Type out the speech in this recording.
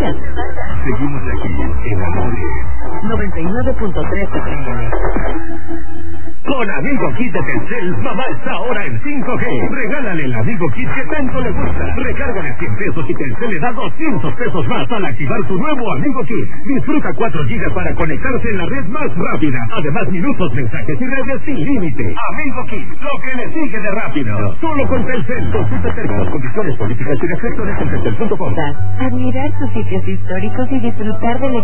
vayas. Seguimos aquí en Amores 99.3 FM. Con Amigo Kit de Telcel, mamá está ahora en 5G. Regálale el Amigo Kit que tanto le gusta. Recárgale 100 pesos y Telcel le da 200 pesos más al activar tu nuevo Amigo Kit. Disfruta 4 gigas para conectarse en la red más rápida. Además, minutos, mensajes y redes sin límite. Amigo Kit, lo que le sigue de rápido. Solo con Telcel. Consulta términos, condiciones, políticas y restricciones en telcel.com. Admirar sus sitios históricos y disfrutar del